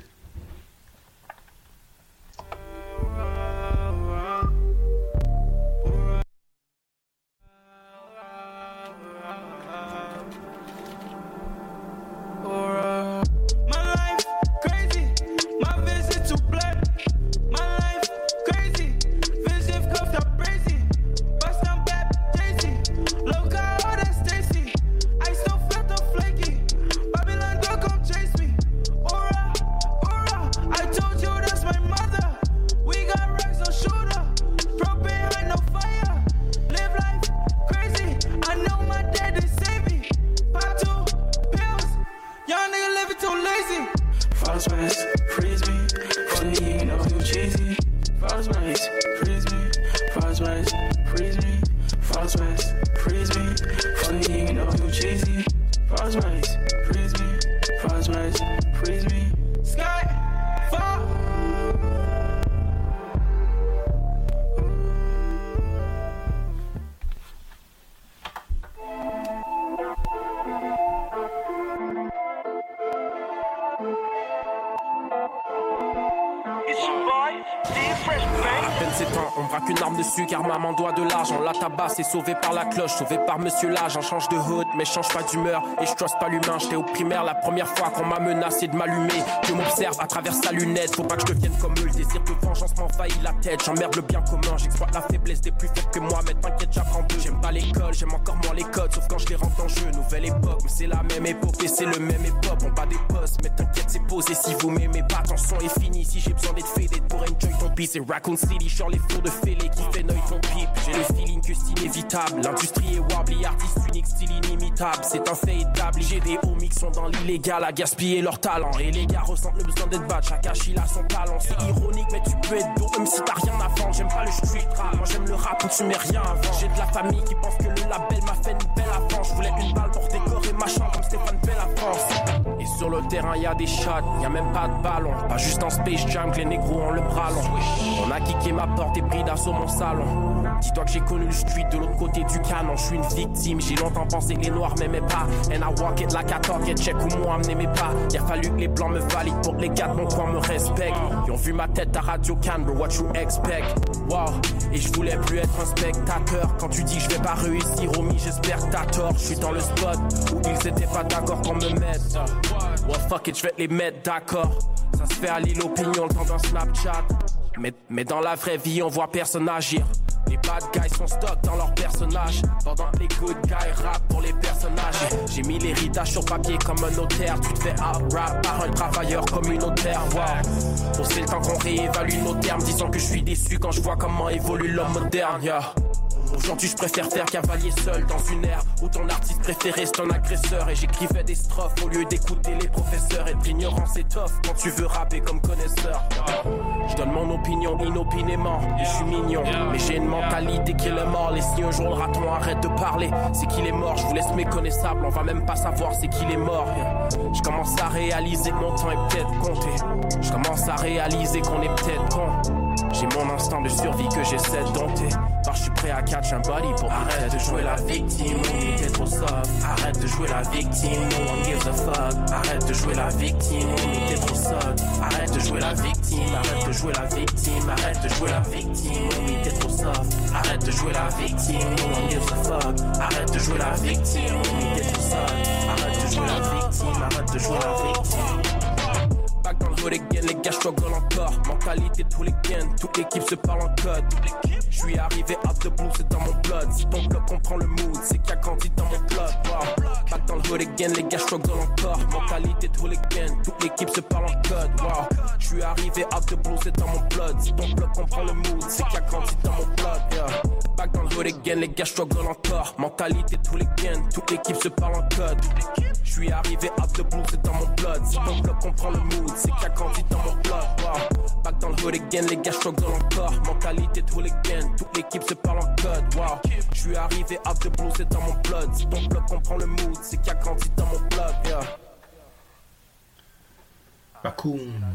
Car maman doit de l'argent, la tabasse est sauvée par la cloche, sauvée par monsieur l'agent. Change de hood mais change pas d'humeur, et je trosse pas l'humain. J'étais au primaire la première fois qu'on m'a menacé de m'allumer. Je m'observe à travers sa lunette, faut pas que je devienne comme eux. Le désir de vengeance m'envahit la tête, j'emmerde le bien commun. J'exploite la faiblesse des plus faibles que moi, mais t'inquiète j'apprends peu. J'aime pas l'école, j'aime encore moins les codes, sauf quand je les rentre en jeu. Nouvelle époque, mais c'est la même épopée, c'est le même hip-hop. On bat des postes, mais t'inquiète c'est posé. Si vous m'aimez pas, ton son est fini. Si j'ai besoin d'être faded pour enjoy ton beat, c'est Raccoon City, genre les fours de fêlés qui fait noyer ton pipe. J'ai le feeling que c'est inévitable. L'industrie est wobbly, artiste unique, style inimitable. C'est un fait établi. J'ai des homies qui sont dans l'illégal à gaspiller leur talent. Et les gars ressentent le besoin d'être bad. Chacun il a son talent. C'est ironique, mais tu peux être beau même si t'as rien à vendre. J'aime pas le street rap. Moi j'aime le rap où tu mets rien avant. J'ai de la famille qui pense que le label m'a fait une belle avance. Je voulais une balle pour décorer ma chambre comme Stéphane Bell à France. Et sur le terrain y'a des shots, y'a même pas de ballon. Pas juste en Space Jam que les négros ont le bras long. On a kické ma porte et pris d'assaut mon salon. Dis-toi que j'ai connu le street de l'autre côté du canon. Je suis une victime, j'ai longtemps pensé que les noirs m'aimaient pas. And I walk it like I talk it, check où moi m'aimait pas. Il a fallu que les blancs me valident pour que les gars de mon coin me respectent. Ils ont vu ma tête à Radio Cannes, bro, what you expect? Wow, et je voulais plus être un spectateur. Quand tu dis que je vais pas réussir, homie, j'espère que t'as tort. Je suis dans le spot où ils étaient pas d'accord qu'on me mette. Well fuck it, je vais te les mettre d'accord. Ça se fait à l'île Opinion, le temps d'un Snapchat. Mais dans la vraie vie, on voit personne agir. Les bad guys sont stock dans leurs personnages, pendant que les good guys rap pour les personnages. J'ai mis l'héritage sur papier comme un notaire. Tu te fais out-rap par un travailleur communautaire. Wow. Bon, c'est le temps qu'on réévalue nos termes. Disons que je suis déçu quand je vois comment évolue l'homme moderne. Yeah. Aujourd'hui je préfère faire cavalier seul dans une ère où ton artiste préféré c'est ton agresseur. Et j'écrivais des strophes au lieu d'écouter les professeurs. Être ignorant c'est tough quand tu veux rapper comme connaisseur. Je donne mon opinion inopinément et je suis mignon, mais j'ai une mentalité qui est le mort. Et si un jour le raton arrête de parler, c'est qu'il est mort. Je vous laisse méconnaissable, on va même pas savoir c'est qu'il est mort. Je commence à réaliser que mon temps est peut-être compté. Je commence à réaliser qu'on est peut-être con. J'ai mon instinct de survie que j'essaie de dompter. Parce que je suis prêt à catch un body pour arrête de jouer la victime, on était trop soft. Arrête de jouer la victime, no one gives a fuck. Arrête de jouer la victime, on était trop soft. Arrête de jouer la victime, arrête de jouer la victime. Arrête de jouer la victime, on était trop soft. Arrête de jouer la victime, no one gives a fuck. Arrête de jouer la victime, on était trop soft. Arrête de jouer la victime, arrête de jouer la victime. Back dans le hood again, les gars struggle encore. Mentalité de hooligan, toute l'équipe se parle en code. Je suis arrivé out the blue, c'est dans mon blood. Si ton club comprend le mood, c'est qu'il y a grandi dans mon blood. Wow. Back dans le hood again, les gars struggle encore. Mentalité de hooligan, toute l'équipe se parle en code. Wow. Je suis arrivé out the blue, c'est dans mon blood. Si ton club comprend le mood, c'est qu'il y a grandi dans mon blood. Yeah. Back dans le hood again, les gars struggle encore. Mentalité de hooligan, toute l'équipe se parle en code. Je suis arrivé out the blue, c'est dans mon blood. Si ton club comprend le mood, c'est qu'il y a grandi dans mon blood. Wow. Back dans le hood again, les gars struggle encore. Mentalité de hooligan, toute l'équipe se parle en code. Wow. Je suis arrivé out the blue, c'est dans mon blood. Si ton club comprend le mood, c'est qu'il y a grandi dans mon blood. Yeah. Raccoon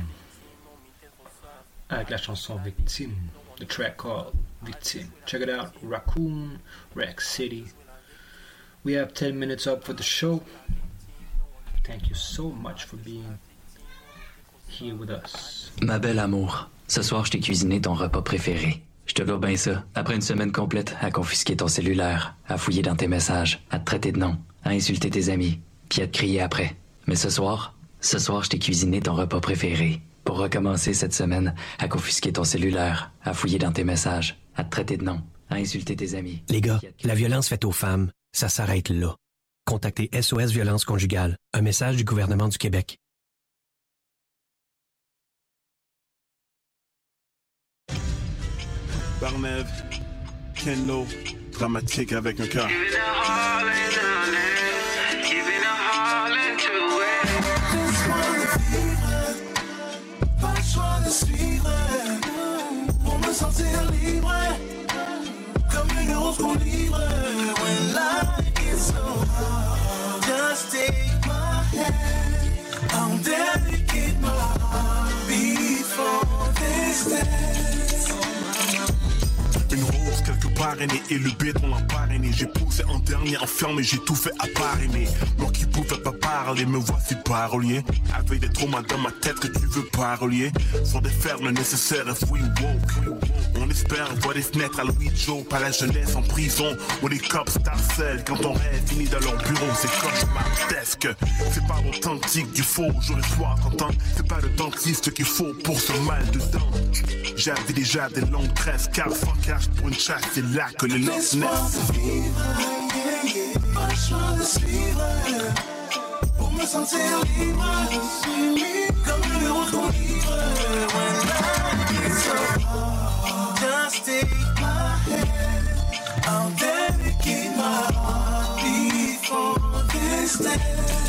avec la chanson Victime, the track called Victime. Check it out, Raccoon, Rex City. We have 10 minutes up for the show. Thank you so much for being here with us. Ma belle amour, ce soir je t'ai cuisiné ton repas préféré. Je te dois bien ça. Après une semaine complète à confisquer ton cellulaire, à fouiller dans tes messages, à te traiter de nom, à insulter tes amis, puis à te crier après. Mais ce soir je t'ai cuisiné ton repas préféré. Pour recommencer cette semaine à confisquer ton cellulaire, à fouiller dans tes messages, à te traiter de nom, à insulter tes amis. Les gars, la violence faite aux femmes, ça s'arrête là. Contactez SOS Violence Conjugale, un message du gouvernement du Québec. Barnève, Ken Lo, dramatique avec un cœur. Pas le choix de suivre pour me sentir libre, comme une rose qu'on livre. When life is so hard, just take my hand. I'll dedicate my heartbeat for this dance. Une rose quelque part aînée et le béton l'a parrainé. J'ai poussé en dernier enfermé, j'ai tout fait à part aimer. Moi qui pouvais pas parler, me voici parolier. Avec des traumas dans ma tête que tu veux parolier. Sur des fermes nécessaires, we woke. On espère voir des fenêtres à Louis Joe, pas la jeunesse en prison. Où les cops t'harcèlent quand ton rêve finit dans leur bureau. C'est cauchemardesque, c'est pas authentique du faux. Jour et soir, t'entends, c'est pas le dentiste qu'il faut pour ce mal de dents. J'avais déjà des longues tresses, car sans cash pour une chasse, c'est là que les locks naissent. Pas le choix de suivre pour me sentir libre, comme une rose qu'on livre. When life is so hard, just take my hand. I'll dedicate my heartbeat for this day.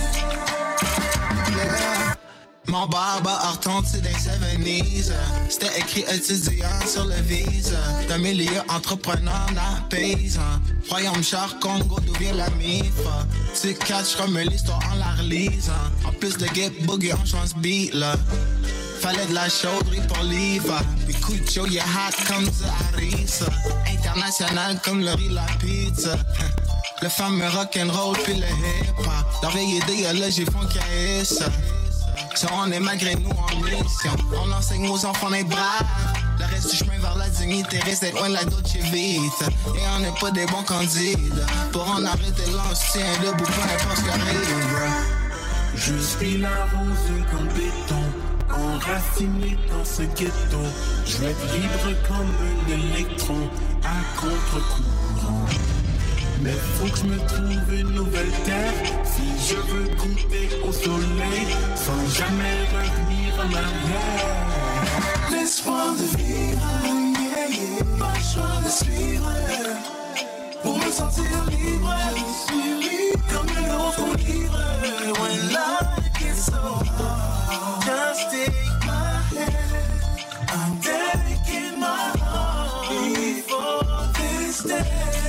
Yeah. Mon barbe a retenti dans les 70s. C'était écrit étudiant sur le visa. D'un milieu entrepreneur n'a paysan. Royaume char Congo d'où vient la mif. Tu catcheras me l'histoire en la relisant. En plus de get boogie on change beat là. fallait de la chauderie pour l'hiver. Puis Cucho, il est hot comme Zarissa. International comme le riz, la pizza. Le fameux rock'n'roll puis le hip-hop. Leur vieille idée, là, j'ai funky ça. Ça, on est malgré nous en mission. On enseigne aux enfants d'être braves. Le reste du chemin vers la dignité reste d'être loin de la Dolce Vita. Et on n'est pas des bons candidats. Pour en arrêter là, on se tient debout, peu importe ce qui arrive, bro. Je suis la rose comme béton, enraciné dans ce ghetto. Je vais être libre comme un électron, à contre-courant. Mais faut que je me trouve une nouvelle terre, si je veux goûter au soleil, sans jamais revenir en arrière. L'espoir de vivre, yeah, yeah. Pas le choix de suivre, pour me sentir libre, comme une autre livre. When life gets so hard, just take my hand. I'm dedicating my heart for this day.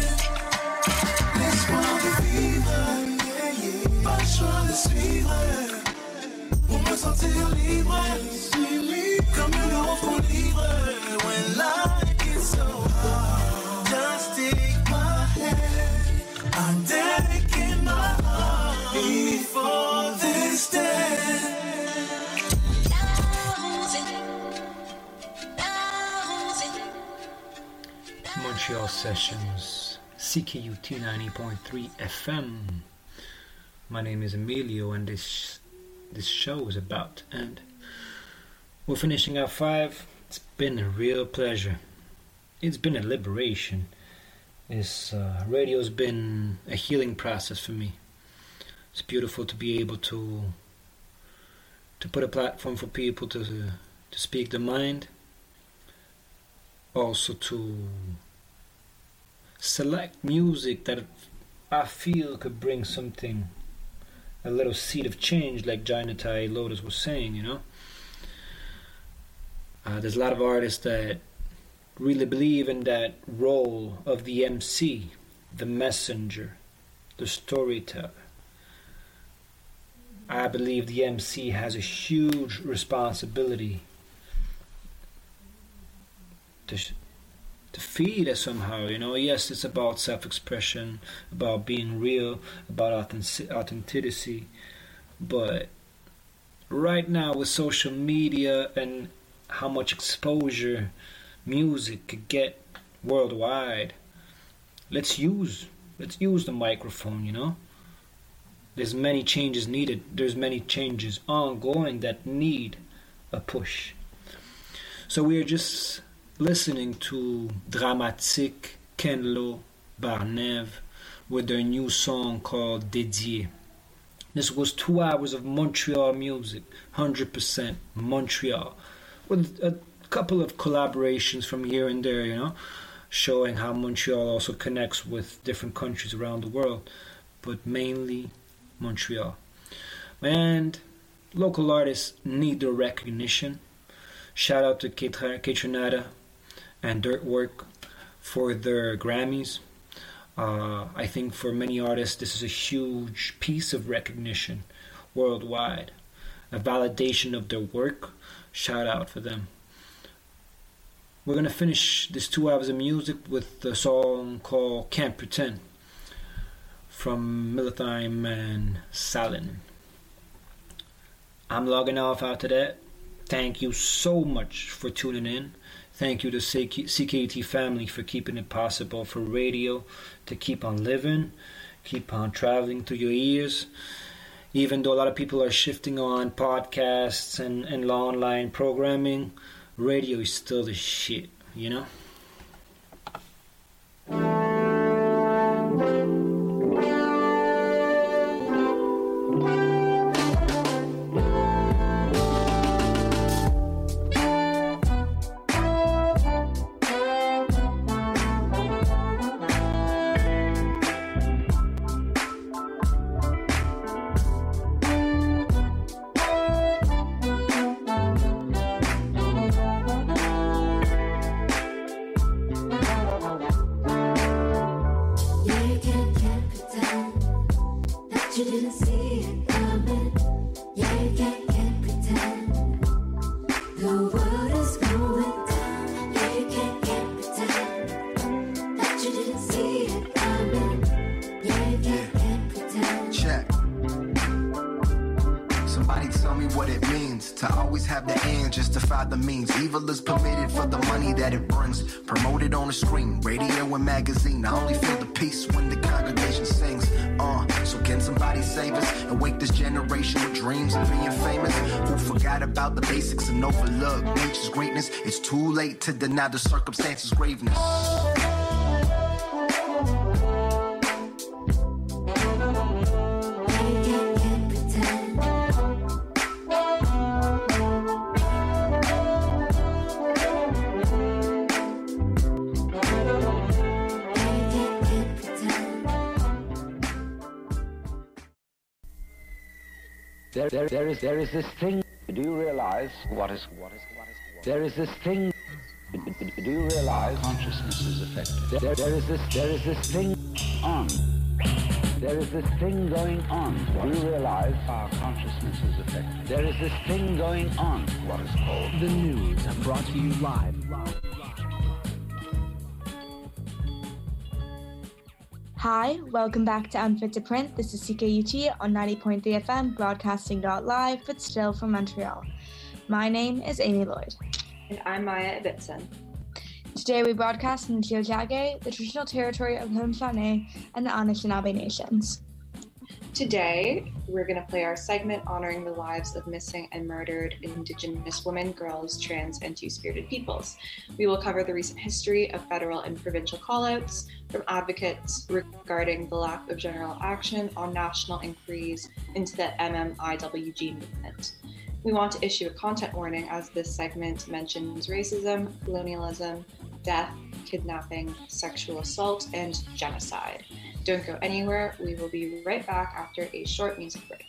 L'espoir de vivre, yeah, yeah. Pas le choix de suivre, pour me sentir libre, comme une autre livre. When life gets so hard, just take my hand. I'm dedicating my heart for this day. Montreal Sessions, CKUT 90.3 FM. My name is Emilio, and this show is about to end. We're finishing our 5. It's been a real pleasure. It's been a liberation. This radio's been a healing process for me. It's beautiful to be able to put a platform for people to speak their mind. Also to select music that I feel could bring something, a little seed of change, like Jainatai Lotus was saying, you know. There's a lot of artists that really believe in that role of the MC, the messenger, the storyteller. I believe the MC has a huge responsibility to feed us somehow, you know. Yes, it's about self-expression, about being real, about authenticity, but right now with social media and how much exposure music could get worldwide, let's use the microphone, you know. There's many changes needed. There's many changes ongoing that need a push. So we are just listening to Dramatique, Kenlo, Barnev with their new song called Dédié. This was 2 hours of Montreal music, 100% Montreal, with a couple of collaborations from here and there, you know, showing how Montreal also connects with different countries around the world, but mainly Montreal. And local artists need their recognition. Shout out to K-Trinata and Dirtwork for their Grammys. I think for many artists this is a huge piece of recognition worldwide, a validation of their work. Shout out for them. We're going to finish this 2 hours of music with a song called Can't Pretend from Milithime and Salin. I'm logging off after that. Thank you so much for tuning in. Thank you to CKUT family for keeping it possible for radio to keep on living, keep on traveling through your ears. Even though a lot of people are shifting on podcasts and online programming, radio is still the shit, you know? it means to always have the ends justify the means. Evil is permitted for the money that it brings. Promoted on the screen, radio and magazine. I only feel the peace when the congregation sings. So can somebody save us and wake this generation with dreams of being famous? Who forgot about the basics and overlooked nature's greatness? It's too late to deny the circumstances' graveness. There is this thing. Do you realize what is? There is this thing. Do you realize consciousness is affected? There is this thing on. There is this thing going on. Do you realize our consciousness is affected? There is this thing going on. What is called the news, brought to you live. Hi, welcome back to Unfit to Print. This is CKUT on 90.3 FM, broadcasting live, but still from Montreal. My name is Amy Lloyd. And I'm Maya Ibbitson. Today we broadcast from Tiohtià:ke, the traditional territory of the Haudenosaunee and the Anishinaabe nations. Today, we're going to play our segment honoring the lives of missing and murdered Indigenous women, girls, trans, and two-spirited peoples. We will cover the recent history of federal and provincial callouts from advocates regarding the lack of general action on national inquiries into the MMIWG movement. We want to issue a content warning as this segment mentions racism, colonialism, death, kidnapping, sexual assault, and genocide. Don't go anywhere. We will be right back after a short music break.